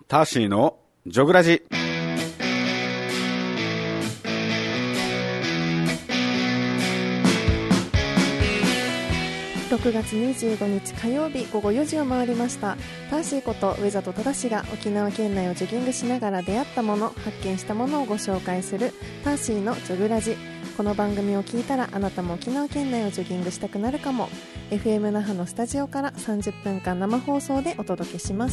ターシーのジョグラジ。 6月25日火曜日午後4時を回りました。ターシーこと上里忠が沖縄県内をジョギングしながら出会ったもの、発見したものをご紹介するターシーのジョグラジ。この番組を聞いたらあなたも沖縄県内をジョギングしたくなるかも。 FM 那覇のスタジオから30分間生放送でお届けします。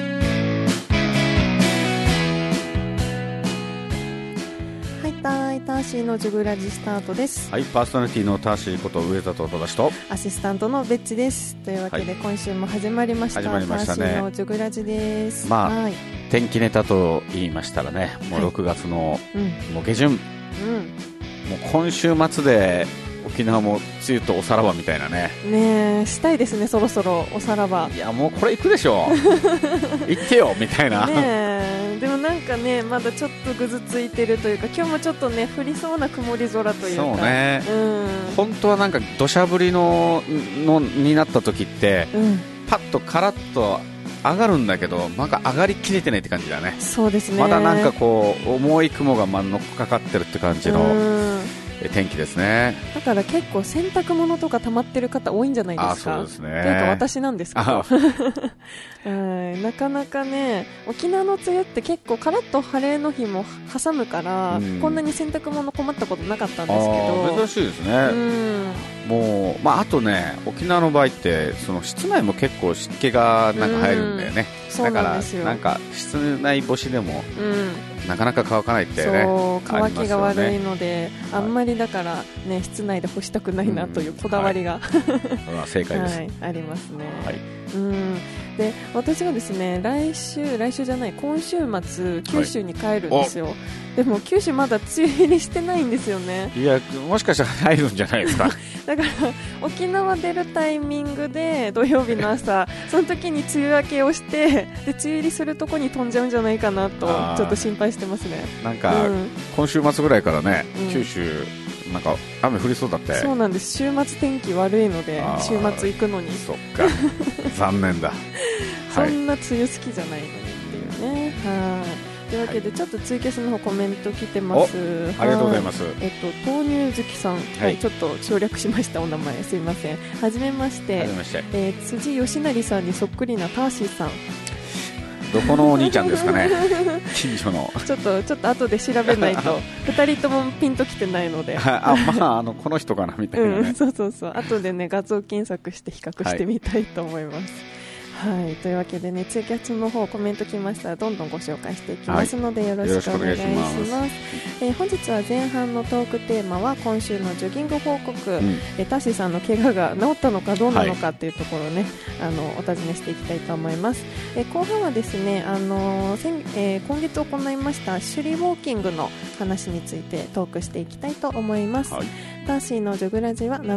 ターシーのジョグラジスタートです。 はい、パーソナリティのターシーこと上里忠とアシスタントのベッチです。というわけで、今週も始まりました。 始まりましたね。 ターシーのジョグラジです。 はい、天気ネタと言いましたらね、もう6月の、もう下旬、もう今週末で沖縄も梅雨とおさらばみたいなね。 ねえ、したいですね、そろそろおさらば。 いや、もうこれ行くでしょ行ってよみたいな。 ねえ、でもなんかね、まだちょっとぐずついてるというか、今日もちょっとね、降りそうな曇り空というか。 そうね、本当はなんか土砂降りになった時って、パッとカラッと上がるんだけど、まだ上がりきれてないって感じだね。 そうですね、 まだなんかこう重い雲が乗っかかってるって感じの天気ですね。 だから結構洗濯物とか溜まってる方多いんじゃないですか。 そうですね。 というか私なんですけどなかなかね、沖縄の梅雨って結構カラッと晴れの日も挟むから、こんなに洗濯物困ったことなかったんですけど。 珍しいですね。もう、あとね、沖縄の場合ってその室内も結構湿気がなんか入るんだよね。だからなんか室内干しでも、なかなか乾かないってね。 そう、乾きが悪いので、あんまりだからね、室内で干したくないなというこだわりが、 正解です、 ありますね。で、私はですね、来週じゃない、今週末九州に帰るんですよ。でも九州まだ梅雨入りしてないんですよね。 いや、もしかしたら入るんじゃないですかだから沖縄出るタイミングで土曜日の朝その時に梅雨明けをして、で梅雨入りするとこに飛んじゃうんじゃないかなとちょっと心配してますね。 なんか、今週末ぐらいからね、九州なんか雨降りそうだって。そうなんです。 週末天気悪いので、週末行くのに。 そっか残念だそんな梅雨好きじゃないのにっていうね。というわけで、ちょっとツイキャスの方コメント来てます。 ありがとうございます。 豆乳好きさん、ちょっと省略しました、お名前すいません。はじめまして。辻義成さんにそっくりなターシーさん。 どこのお兄ちゃんですかね近所の。 ちょっと後で調べないと2人ともピンときてないのでこの人かなみたいなね。 そう後でね、画像検索して比較してみたいと思います。というわけでね、ツイキャスの方コメント来ましたらどんどんご紹介していきますので、よろしくお願いします。本日は前半のトークテーマは今週のジョギング報告、タッシーさんの怪我が治ったのかどうなのかっていうところをね、お尋ねしていきたいと思います。後半はですね、今月行いました首里ウォーキングの話についてトークしていきたいと思います。タッシーのジョグラジは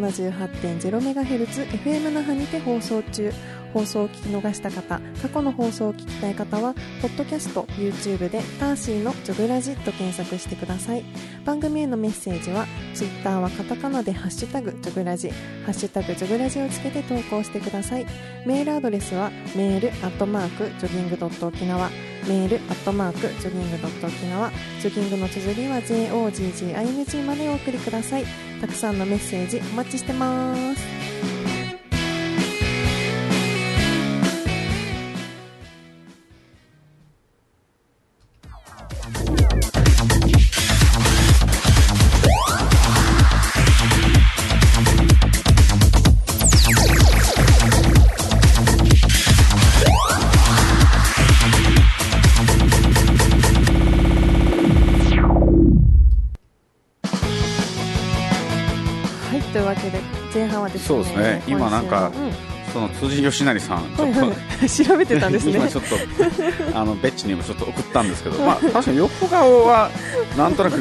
78.0MHz FM 那覇にて放送中。放送を聞き逃した方、過去の放送を聞きたい方はポッドキャスト、YouTube でターシーのジョグラジと検索してください。番組へのメッセージは Twitter はカタカナでハッシュタグジョグラジ、ハッシュタグジョグラジをつけて投稿してください。メールアドレスはメール@ジョギング.沖縄、メール@ジョギング.沖縄、ジョギングの綴りは JOGGING までお送りください。たくさんのメッセージお待ちしてます。というわけで前半はですね、 そうですね、今なんか、その辻義成さんちょっと、 調べてたんですね今ちょっとベッチにもちょっと送ったんですけど、確かに横顔はなんとなく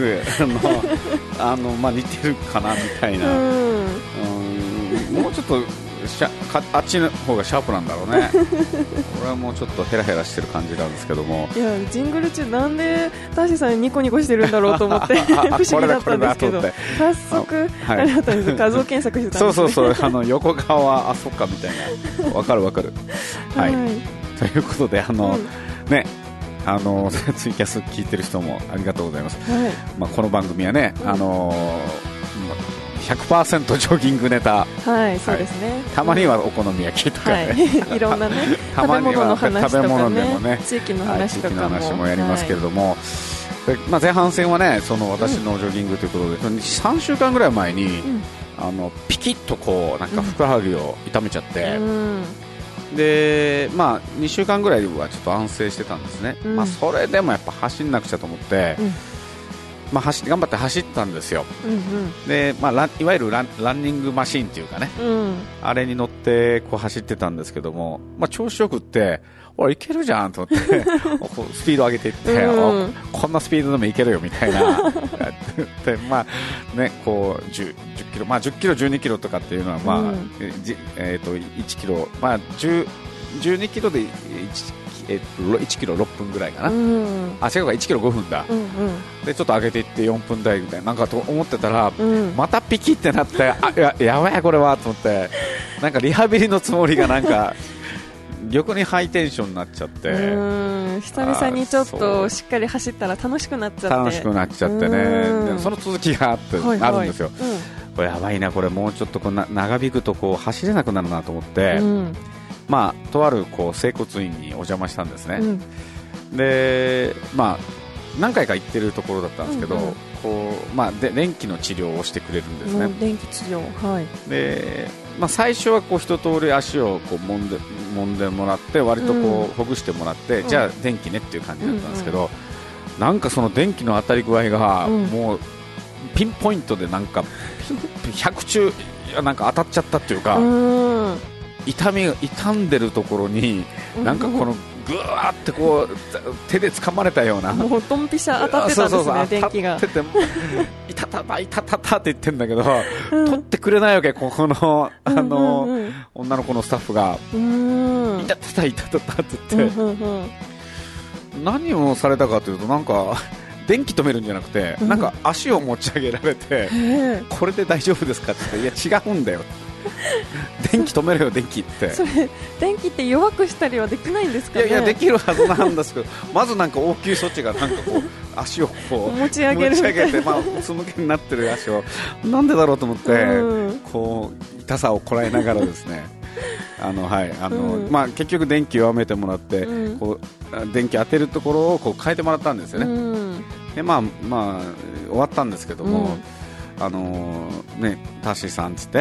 似てるかなみたいな、もうちょっとあっちの方がシャープなんだろうね俺はもうちょっとヘラヘラしてる感じなんですけども、 いやジングル中なんでターシーさんニコニコしてるんだろうと思って不思議だったんですけど、早速あれだったんです。画像検索してたんですね。 そう横顔はそっかみたいな、わかるはい、ということでね、ツイキャス聞いてる人もありがとうございます、 はい、 まあ、この番組はね、100% ジョギングネタ、 はい、そうですね、 たまにはお好み焼きとか、ね、 はい、いろんなね食べ物の話とかね、地域の話とかも、 地域の話もやりますけれども、でまあ、前半戦はね、その私のジョギングということで、3週間ぐらい前に、ピキッとこうなんかふくらはぎを痛めちゃって、でまあ、2週間ぐらいはちょっと安静してたんですね、まあ、それでもやっぱ走んなくちゃと思って、まあ、頑張って走ったんですよ、でまあ、いわゆるランニングマシンっていうかね、あれに乗ってこう走ってたんですけども、まあ、調子よくっていけるじゃんと思ってスピード上げていって、こんなスピードでもいけるよみたいなで、まあね、こう10キロ、まあ、10キロ12キロとかっていうのは、まあ1キロ、まあ、12キロで1キロ6分ぐらいかな、違うか1キロ5分だ、でちょっと上げていって4分台みたいななんかと思ってたら、またピキってなってやばいこれはと思って、なんかリハビリのつもりがなんか逆にハイテンションになっちゃって、 久々にちょっとしっかり走ったら楽しくなっちゃってね、でその続きがあるんですよ、これやばいな、これもうちょっと長引くとこう走れなくなるなと思って、まあ、とあるこう整骨院にお邪魔したんですね、でまあ、何回か行ってるところだったんですけど、こうまあ、電気の治療をしてくれるんですね、 電気治療、はい、 でまあ、最初はこう一通り足をこう揉んでもらって割とこうほぐしてもらって、じゃあ電気ねっていう感じだったんですけど、なんかその電気の当たり具合がもうピンポイントでなんか100中なんか当たっちゃったっていうか、傷んでるところになんかこのぐわーってこう手で掴まれたような、 もうドンピシャ当たってたんですね、電気が当たってていたたたいたたたって言ってるんだけど、取ってくれないわけ、ここの女の子のスタッフがいたたたいたたたって言って、何をされたかというと、なんか電気止めるんじゃなくて、なんか足を持ち上げられて、これで大丈夫ですかって言って、いや違うんだよ電気止めるよ電気って。 それ電気って弱くしたりはできないんですかね。 いやできるはずなんですけどまずなんか応急措置がなんかこう足をこう持ち上げて、まあ、うつむきになってる足をなんでだろうと思って、こう痛さをこらえながらですねまあ、結局電気を弱めてもらって、こう電気当てるところをこう変えてもらったんですよね、でまあ終わったんですけども、ね、タッシーさんつって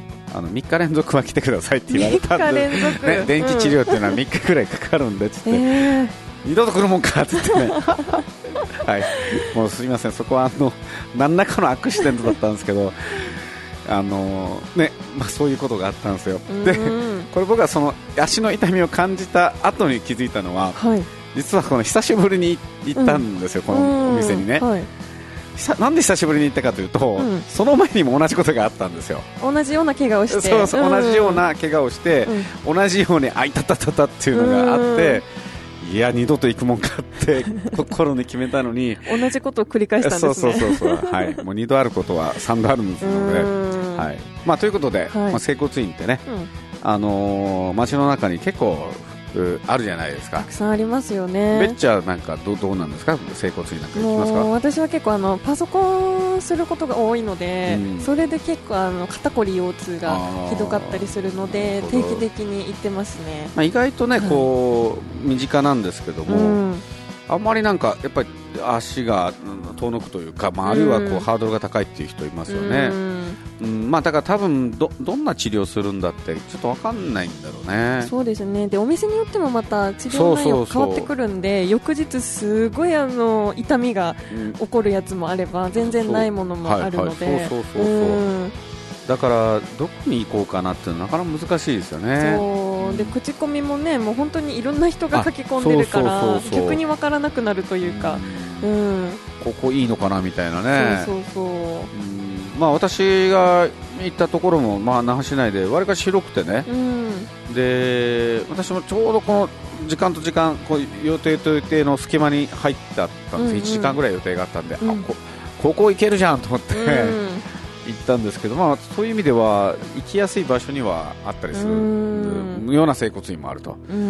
、3日連続は来てくださいって言われたんで、ね、電気治療っていうのは3日くらいかかるんでつって、二度と来るもんかって言ってねはい、もうすいません、そこは何らかのアクシデントだったんですけどね、まあ、そういうことがあったんですよ。でこれ僕はその足の痛みを感じた後に気づいたのは、実はこの久しぶりに行ったんですよ、このお店にね、なんで久しぶりに行ったかというと、その前にも同じことがあったんですよ。 同じような怪我をして、 同じような怪我をして、同じようにあいたたたたっていうのがあって、いや二度と行くもんかって心に決めたのに同じことを繰り返したんですね。 はい、もう2度あることは3度あるんですので、はい、まあ、ということで、まあ、整骨院ってね、街の中に結構あるじゃないですか。 たくさんありますよね。 ベッチャーなんかどうなんですか、整骨院なんか行きますか。 私は結構パソコンすることが多いので、それで結構肩こり腰痛がひどかったりするので定期的に行ってますね。 まあ、意外とね、こう身近なんですけども、あんまりなんかやっぱり足が遠のくというか、まあ、あるいはこうハードルが高いっていう人いますよね。まあ、だから多分どんな治療するんだってちょっと分かんないんだろうね。 そうですね。でお店によってもまた治療内容変わってくるんで、翌日すごい痛みが起こるやつもあれば全然ないものもあるので、だからどこに行こうかなってなかなか難しいですよね。 そうで口コミもね、もう本当にいろんな人が書き込んでるから逆に分からなくなるというか、 ここいいのかなみたいなね。まあ、私が行ったところも、まあ、那覇市内でわりかし広くてね、で私もちょうどこの時間と時間こう予定と予定の隙間に入ってあったんです、1時間ぐらい予定があったんで、ここ行けるじゃんと思って、行ったんですけど、まあ、そういう意味では行きやすい場所にはあったりするような整骨院もあると、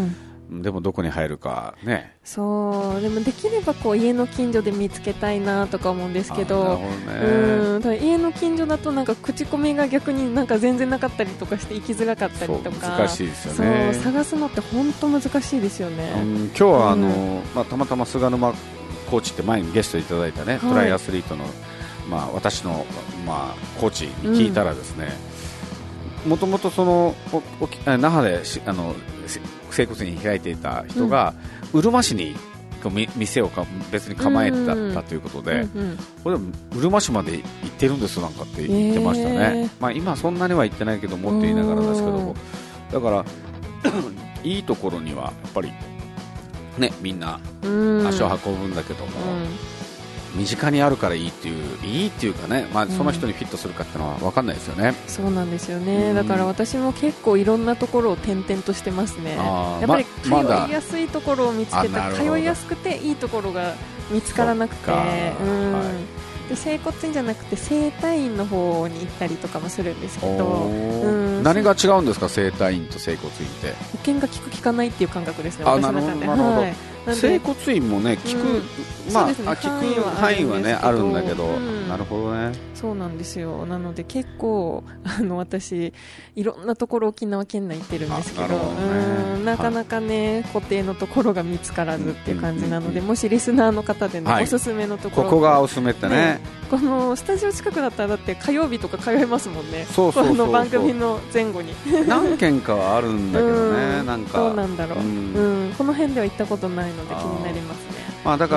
でもどこに入るかね。 そうでもできればこう家の近所で見つけたいなとか思うんですけど、家の近所だとなんか口コミが逆になんか全然なかったりとかして行きづらかったりとか、 難しいですよね。 そう探すのって本当難しいですよね。 今日はたまたま菅沼コーチって前にゲストいただいたね、トライアスリートの、私の、コーチに聞いたらですね、もともとその那覇で整骨院開いていた人が、うるま市に店を別に構えてたということで、これうるま市まで行ってるんですなんかって言ってましたね。今そんなには行ってないけどもって言いながらですけども、だからいいところにはやっぱりね、みんな足を運ぶんだけども、身近にあるからいいっていうかね、その人にフィットするかっていうのは分かんないですよね。 そうなんですよね。だから私も結構いろんなところを転々としてますね。やっぱり通いやすいところを見つけた、通いやすくていいところが見つからなくて、で整骨院じゃなくて整体院の方に行ったりとかもするんですけど、 何が違うんですか、整体院と整骨院って。 保険が効く効かないっていう感覚ですね、私の中で。 整骨院もね、効く範囲はねあるんだけど、なるほどね。 そうなんですよ。なので結構私いろんなところ沖縄県内行ってるんですけど、なかなかね固定のところが見つからずっていう感じなので、もしリスナーの方でね、おすすめのところ、 ここがおすすめってね、 このスタジオ近くだったらだって火曜日とか通えますもんね。この番組の前後に何軒かはあるんだけどね、なんかどうなんだろう、この辺では行ったことないので気になりますね。 だから、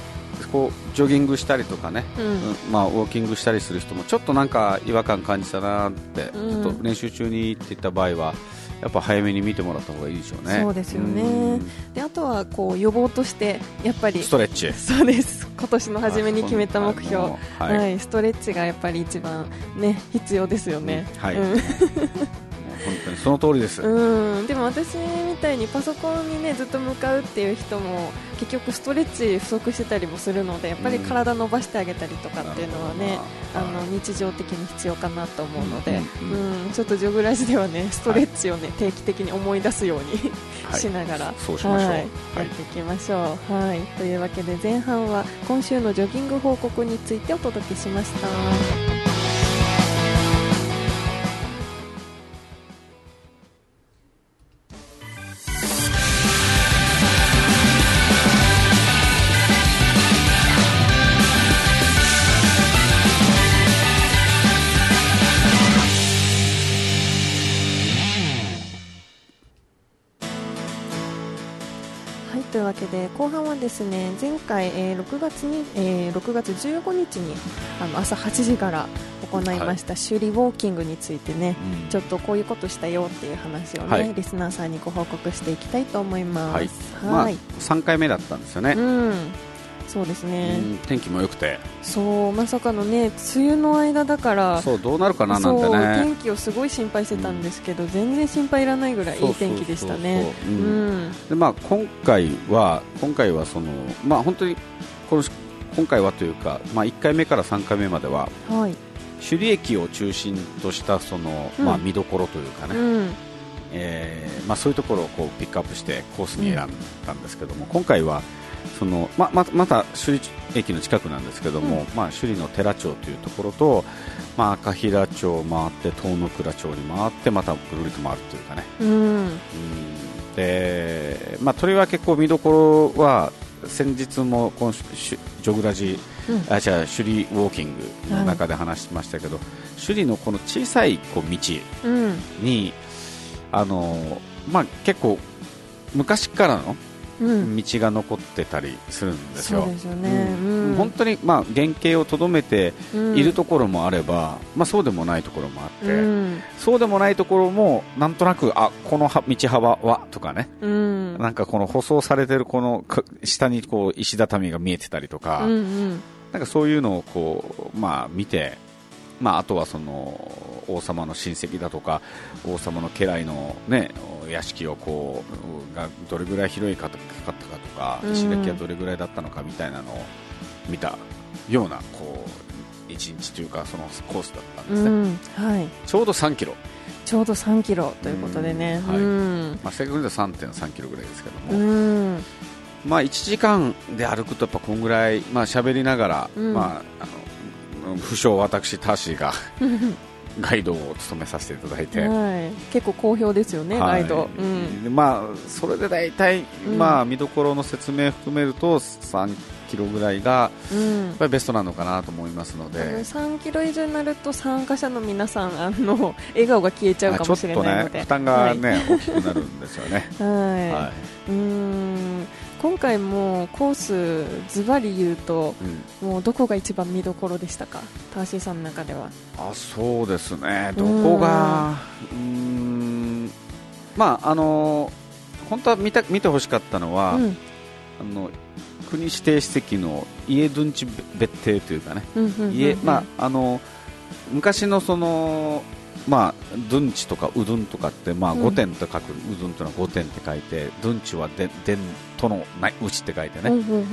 こうジョギングしたりとかね、ウォーキングしたりする人もちょっとなんか違和感感じたなって、ちょっと練習中にっていった場合はやっぱ早めに見てもらった方がいいでしょうね。 そうですよね。であとはこう予防としてやっぱりストレッチ。 そうです。今年の初めに決めた目標、ストレッチがやっぱり一番ね必要ですよね。 本当にその通りです。 でも私みたいにパソコンにねずっと向かうっていう人も結局ストレッチ不足してたりもするので、やっぱり体伸ばしてあげたりとかっていうのはね、日常的に必要かなと思うので、ちょっとジョグラジではねストレッチをね、定期的に思い出すようにしながら、やっていきましょう。というわけで前半は今週のジョギング報告についてお届けしました。というわけで後半はですね、前回、6月15日に朝8時から行いました首里ウォーキングについてね、ちょっとこういうことしたよっていう話をね、リスナーさんにご報告していきたいと思います。 3回目だったんですよね。 そうですね。 天気も良くて、 まさかのね梅雨の間だから、 どうなるかななんてね、 天気をすごい心配してたんですけど、全然心配いらないぐらいいい天気でしたね。 で今回はその本当に今回はというか、1回目から3回目までは、首里駅を中心としたその、見どころというかね、そういうところをこうピックアップしてコースに選んだんですけども、今回はそのまた首里駅の近くなんですけども、首里の寺町というところと、赤平町を回って東野倉町に回ってまたぐるりと回るというかね、でとりわけこう見どころは先日もこのジョグラジ、首里ウォーキングの中で話しましたけど、首里のこの小さいこう道に、結構昔からの道が残ってたりするんですよ。 そうですよね。 本当に原型をとどめているところもあれば、そうでもないところもあって、そうでもないところもなんとなくこの道幅はとかね、なんかこの舗装されてるこの下にこう石畳が見えてたりとか、なんかそういうのをこう見て、あとはその王様の親戚だとか王様の家来のね屋敷をこうがどれぐらい広いかったかとか、石垣はどれぐらいだったのかみたいなのを見たようなこう1日というかそのコースだったんですね。ちょうど3キロ。 ちょうど3キロということでね、 はい、正確に言うと 3.3 キロぐらいですけども、1時間で歩くとやっぱこんぐらい、喋りながら、不詳私ターシーがガイドを務めさせていただいて、 結構好評ですよね、ガイド。 それで大体、見どころの説明含めると3キロぐらいがやっぱりベストなのかなと思いますので、 3キロ以上になると参加者の皆さん笑顔が消えちゃうかもしれないので、 負担が、大きくなるんですよね。 今回もコースズバリ言うと、もうどこが一番見どころでしたか、ターシーさんの中では。 そうですね、どこが本当は見てほしかったのは、国指定史跡の家ドゥンチ別邸というかね、昔のそのドゥンチとかウドゥンとかって、御殿と書く、ウドゥンというのは御殿って書いて、ドゥンチは殿とのうちって書いてね、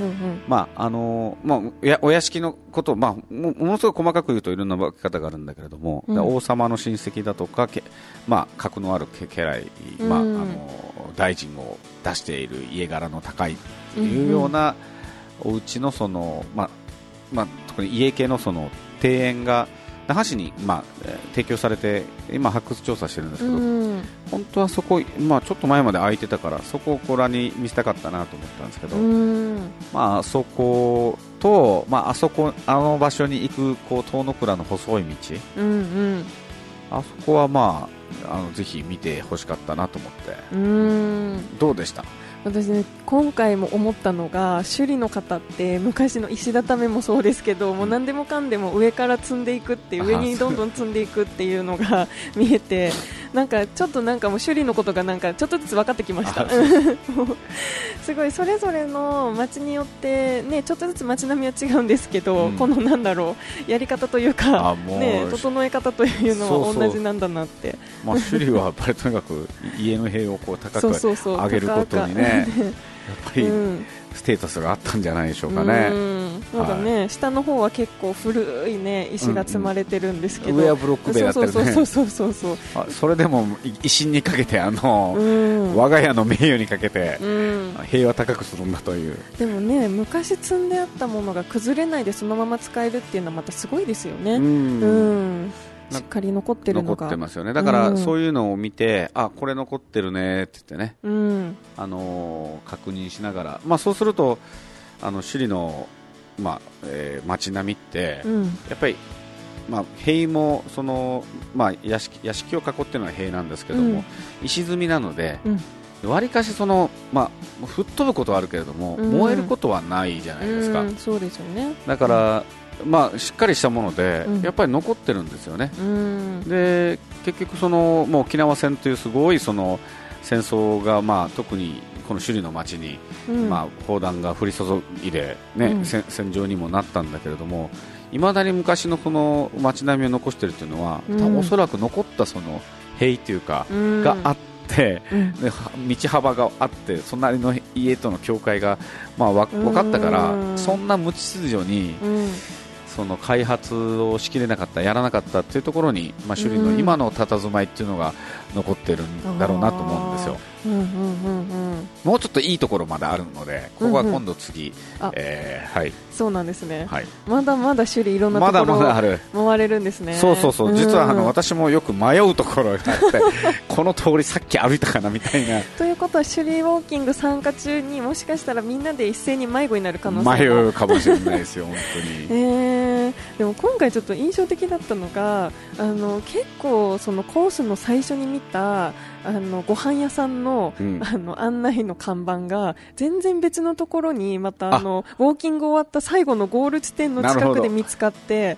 お屋敷のことを、ものすごく細かく言うといろんな分け方があるんだけれども、王様の親戚だとか、格のある家来、大臣を出している家柄の高いというようなお家のその、特に家系のその庭園が那覇市に、提供されて今発掘調査してるんですけど、本当はそこ、ちょっと前まで空いてたからそこをご覧に見せたかったなと思ったんですけど、あそことあの場所に行く遠野倉の細い道、あそこはぜひ見てほしかったなと思って。どうでした？ 私ね、今回も思ったのが、首里の方って昔の石畳もそうですけど、もう何でもかんでも上から積んでいくっていう、上にどんどん積んでいくっていうのが見えて、ちょっともう首里のことがちょっとずつ分かってきましたすごいそれぞれの町によってね、ちょっとずつ町並みは違うんですけど、このやり方というか、整え方というのは同じなんだなって。 首里はやっぱりとにかく家の塀を高く上げることにね、やっぱりステータスがあったんじゃないでしょうかね。 下の方は結構古いね石が積まれてるんですけど、 上はブロック塀だったりね。それでも威信にかけて我が家の名誉にかけて塀は高くするんだという。 でもね、昔積んであったものが崩れないでそのまま使えるっていうのはまたすごいですよね。しっかり残ってるのが残ってますよね。だからそういうのを見て、これ残ってるねって言ってね、確認しながら、そうすると首里の街並みって、やっぱり塀もその屋敷を囲っているのは塀なんですけども、石積みなので、わりかしその吹っ飛ぶことはあるけれども、燃えることはないじゃないですか。 そうですよね。 だからしっかりしたもので、やっぱり残ってるんですよね。で結局もう沖縄戦というすごいその戦争が、特にこの首里の町に、砲弾が降り注いで、戦場にもなったんだけれども、いまだに昔のこの町並みを残しているというのは、おそらく残ったその塀というか、があって、道幅があって、隣の家との境界が、分かったから、そんな無秩序に、その開発をしきれなかった、やらなかったというところに、首里の今の佇まいというのが残ってるんだろうなと思うんですよ。もうちょっといいところまであるので、ここは今度次、 そうなんですね。まだまだ首里いろんなところを回れるんですね。 そう実は私もよく迷うところがあってこの通りさっき歩いたかなみたいな。 ということは首里ウォーキング参加中にもしかしたらみんなで一斉に迷子になる可能性も。 迷うかもしれないですよ本当に。 でも今回ちょっと印象的だったのが、結構そのコースの最初に見たご飯屋さんの、案内の看板が全然別のところにまたウォーキング終わった最後のゴール地点の近くで見つかって、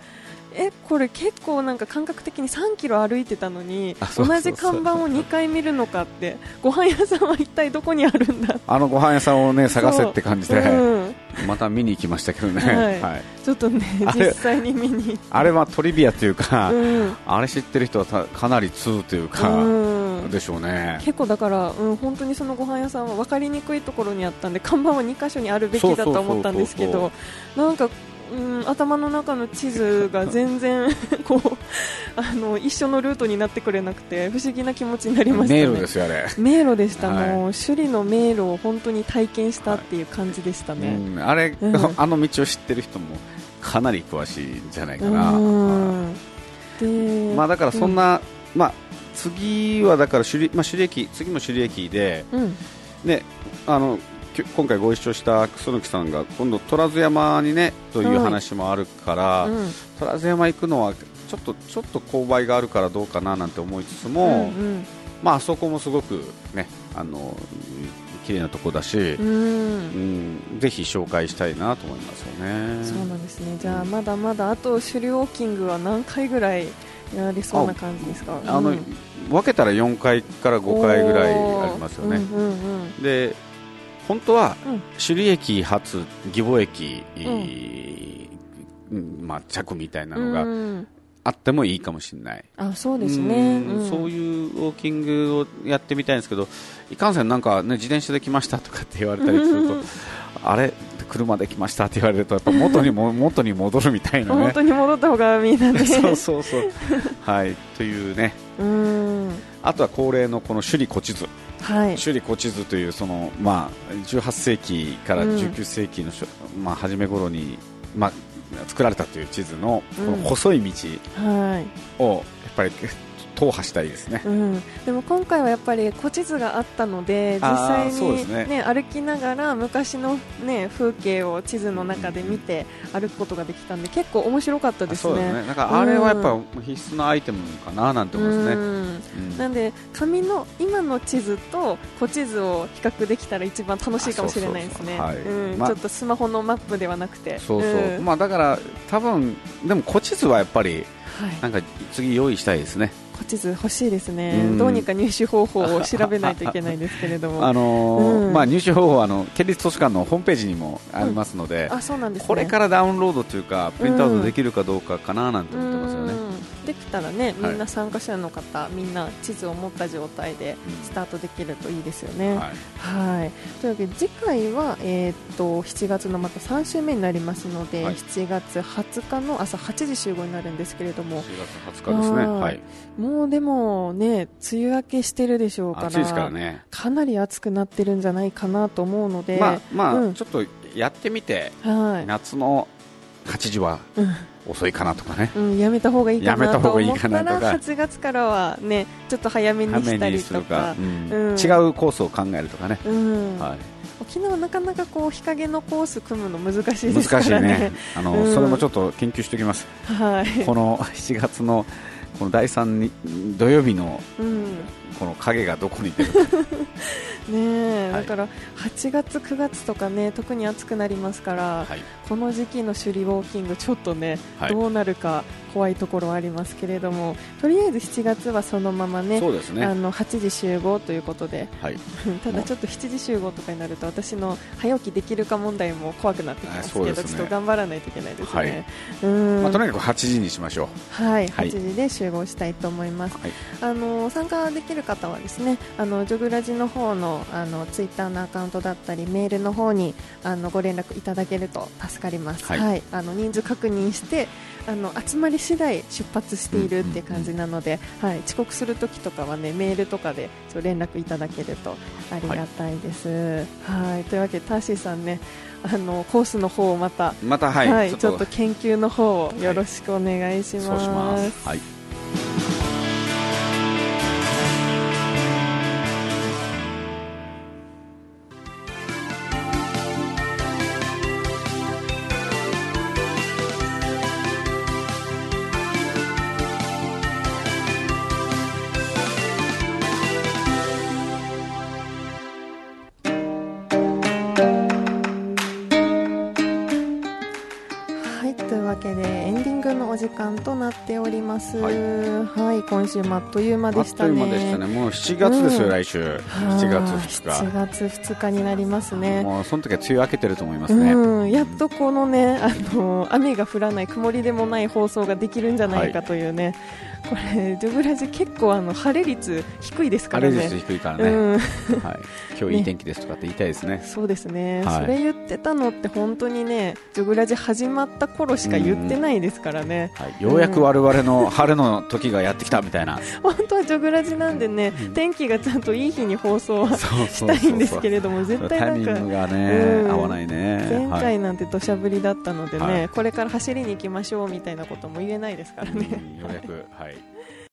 これ結構感覚的に3キロ歩いてたのに同じ看板を2回見るのかって、ご飯屋さんは一体どこにあるんだ、 ご飯屋さんをね探せって感じで、また見に行きましたけどね、 ちょっとね実際に見にあれはトリビアというか、あれ知ってる人はかなり通というか、でしょうね。 結構だから、本当にそのご飯屋さんは分かりにくいところにあったんで、看板は2箇所にあるべきだと思ったんですけど、 頭の中の地図が全然こう一緒のルートになってくれなくて不思議な気持ちになりましたね。 迷路ですよあれ。 迷路でした、もう首里の迷路を本当に体験したっていう感じでしたね、 あれ、あの道を知ってる人もかなり詳しいんじゃないかな。 で、 だからそんな、次はだから次も首里駅で、で今回ご一緒した楠木さんが今度虎津山にねという話もあるから、虎津山行くのはちょっと勾配があるからどうかななんて思いつつも、あそこもすごくね綺麗なとこだし、ぜひ紹介したいなと思いますよね。 そうなんですね。じゃあまだまだあと首里ウォーキングは何回ぐらいやりそうな感じですか？ 分けたら4回から5回ぐらいありますよね。で本当は首里駅発義母駅、着みたいなのがあってもいいかもしれない。 そうですね、 そういうウォーキングをやってみたいんですけど、いかんせんなんか、ね、自転車で来ましたとかって言われたりするとあれ車で来ましたって言われるとやっぱ元に戻るみたいなね。 元に戻った方がみんなねそうはいというね。あとは恒例のこの首里古地図、首里古地図というその、18世紀から19世紀の、初め頃に、作られたという地図のこの細い道をやっぱり踏破したいですね。 でも今回はやっぱり古地図があったので実際に、歩きながら昔の、風景を地図の中で見て歩くことができたんで結構面白かったですね。 そうですね。なんかあれはやっぱ必須のアイテムかななんて思いますね。 なんで紙の今の地図と古地図を比較できたら一番楽しいかもしれないですね。ちょっとスマホのマップではなくて、 だから多分でも古地図はやっぱりなんか次用意したいですね。 古地図欲しいですね。どうにか入手方法を調べないといけないんですけれども入手方法は県立図書館のホームページにもありますので、 そうなんですね。 これからダウンロードというかプリントアウトできるかどうかかななんて思ってますよね。 できたらね、みんな参加者の方、みんな地図を持った状態でスタートできるといいですよね。というわけで次回は、7月のまた3週目になりますので、7月20日の朝8時集合になるんですけれども、 7月20日ですね。 もうでもね、梅雨明けしてるでしょうから、 暑いですからね。かなり暑くなってるんじゃないかなと思うので、 ちょっとやってみて、夏の8時は遅いかなとかね、 やめた方がいいかなと思ったら8月からはねちょっと早めにしたりとか、 違うコースを考えるとかね。 沖縄なかなかこう日陰のコース組むの難しいですからね。 それもちょっと研究しておきます。この7月のこの第3土曜日のこの影がどこに出るかだから8月9月とかね特に暑くなりますから、この時期の首里ウォーキングちょっとね、どうなるか怖いところはありますけれども、とりあえず7月はそのままね、8時集合ということで、ただちょっと7時集合とかになると私の早起きできるか問題も怖くなってきますけど、ちょっと頑張らないといけないですね。 とにかく8時にしましょう。 8時で集合したいと思います。参加できる方はですね、ジョグラジの方のツイッターのアカウントだったりメールの方にご連絡いただけると助かります。人数確認して集まり次第出発しているっていう感じなので、遅刻するときとかはねメールとかで連絡いただけるとありがたいです。というわけでターシーさんね、コースの方をまたちょっと研究の方をよろしくお願いします。 そうします。 時間となっております。今週もあっという間でしたね。 もう7月ですよ、来週7月2日。 7月2日になりますね。 もうその時は梅雨明けてると思いますね。 やっとこのね雨が降らない曇りでもない放送ができるんじゃないかというね、 これジョグラジ結構晴れ率低いですからね。 晴れ率低いからね、はい、今日いい天気ですとかって言いたいですね。 そうですね、 はい、 それ言ってたのって本当にね、ジョグラジ始まった頃しか言ってないですからね、 はい、ようやく我々の晴れの時がやってきたみたいな本当はジョグラジなんでね、天気がちゃんといい日に放送はしたいんですけれども、絶対なんかタイミングがね、合わないね。 前回なんて土砂降りだったのでね、 はい、 これから走りに行きましょうみたいなことも言えないですからね。 ようやく、はい